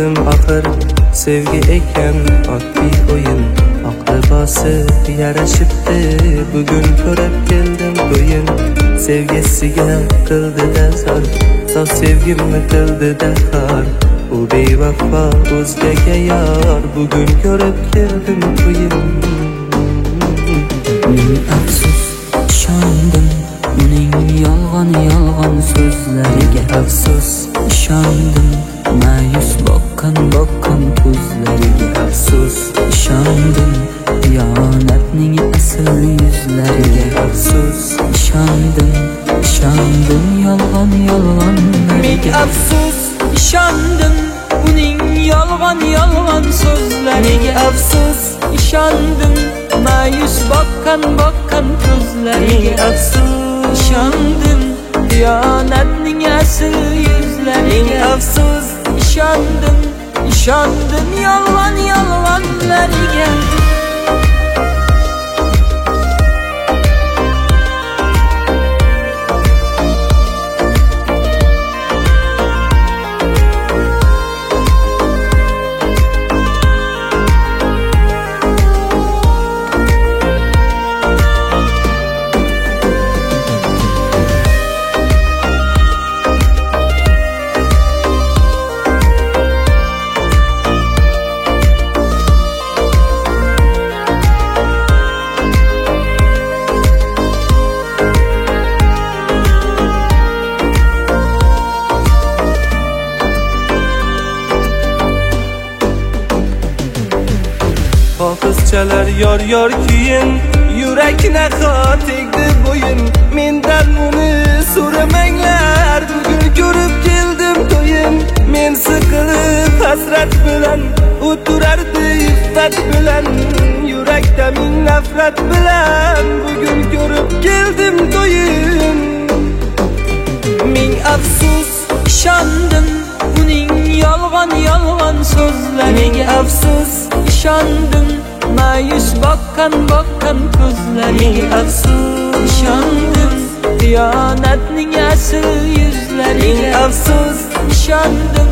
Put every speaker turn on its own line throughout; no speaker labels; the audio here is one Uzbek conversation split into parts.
keldim axir sevgi ekan oddiy o'yin aqlbosi yarashibdi bugun ko'rib keldim o'yin sevgisiga qildida zor sof sevgimni qildida xor u bevafo o'zgaga yor bugun ko'rib keldim o'yin
afsus ishondim uning yolg'on so'zlariga afsus ishondim ma'yus boqqan ko'zlariga afsus ishondim xiyonatning asl yuzlariga afsus ishondim yolg'onlariga
afsus ishondim uning yolg'on so'zlariga afsus ishondim ma'yus boqqan ko'zlariga afsus ishondim xiyonatning asl yuzlariga afsus ishondim yolg'onlariga
Hofizchalar yor kuyin yurakni tegdi bo'yin mendan uni so'ramanglar bugun ko'rib keldim to'yin men siqilib hasrat bilan o'tirardi iffat bilan yurakda ming nafrat bilan bugun ko'rib keldim to'yin
ming afsus ishondim uning yolg'on so'zlariga afsus ishondim ma'yus boqqan ko'zlariga afsus ishondim xiyonatning asl yuzlariga afsus ishondim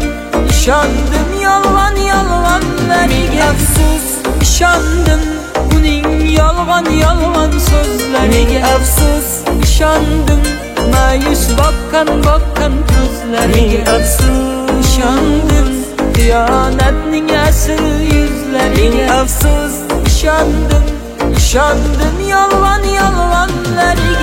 yolg'onlariga afsus ishondim uning yolg'on so'zlariga afsus ishondim ma'yus boqqan ko'zlariga afsus ishondim xiyonatning asl yuzlariga afsus ishondim yolg'onlariga